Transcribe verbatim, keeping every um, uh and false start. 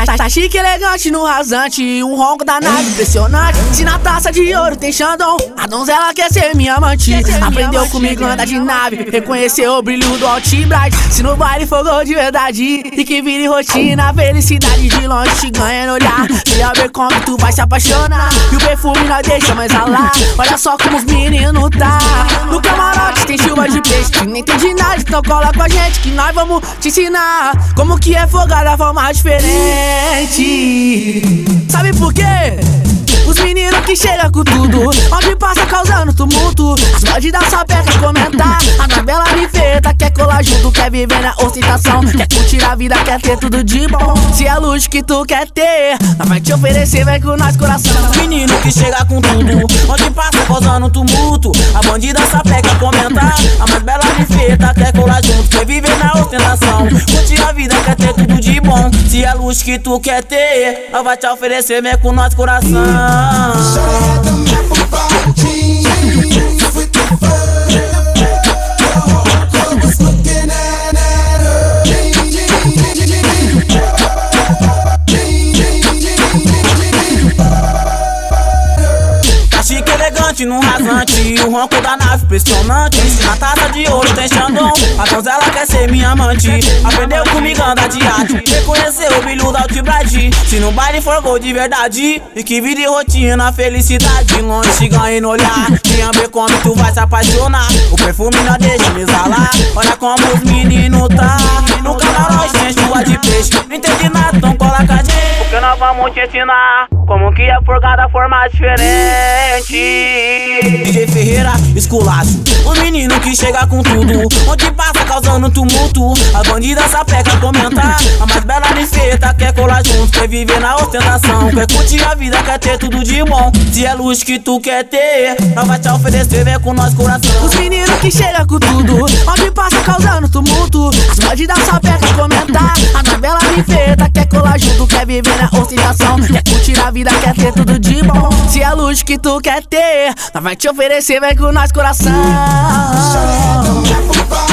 Tá, tá chique, elegante no rasante, um ronco da nave impressionante. Se na taça de ouro tem Xandão, a donzela quer ser minha amante. Aprendeu comigo andar de nave, reconheceu o brilho do Altibrite. Se no baile fogou de verdade e que vire rotina, felicidade de longe te ganha no olhar. Queria ver como tu vai se apaixonar e o perfume nós deixa mais ralar. Olha só como os meninos tá no camarote, tem chuva de peixe. Nem entende nada, então cola com a gente que nós vamos te ensinar como que é fogar da forma diferente. Sabe por quê? Os meninos que chegam com tudo, onde passa causando tumulto. As bandidas só pegam comentar, a mais bela rifeta quer colar junto, quer viver na ostentação, quer curtir a vida, quer ter tudo de bom. Se é luxo que tu quer ter, nós vai te oferecer, vem com nós coração. Menino que chega com tudo, onde passa causando tumulto. A bandida só pega comentar, a mais bela rifeta quer colar junto, quer viver na ostentação, curtir a vida, quer ter tudo de bom. Se é luxo que tu quer ter, nós vai te oferecer, vem com nós coração. Num rasante, o ronco da nave impressionante. Na taça de ouro tem Xandão, a donzela quer ser minha amante. Aprendeu comigo andar de arte, reconheceu o brilho da Altibrite. Se no baile for gol de verdade e que vire rotina, felicidade longe te ganha no olhar. Venha ver como tu vai se apaixonar, o perfume não deixa me exalar. Olha como os meninos tá no camarote, tem chuva de peixe. Não entendi nada, então cola com a gente, porque nós vamos te ensinar como que é forgar da forma diferente. D J Ferreira, esculacho, o menino que chega com tudo, onde passa causando tumulto. A bandida só pega comentar, a mais bela rifeta quer colar junto, quer viver na ostentação, quer curtir a vida, quer ter tudo de bom. Se é luxo que tu quer ter, nós vai te oferecer, vem com nós coração. Os meninos que chegam com tudo, onde passa causando tumulto. As bandidas só pega comentar, a mais bela rifeta quer colar junto, quer viver na ostentação, quer curtir a vida, quer ter tudo de bom. Se é luxo que tu quer ter, nós vai te oferecer, vem com nós coração.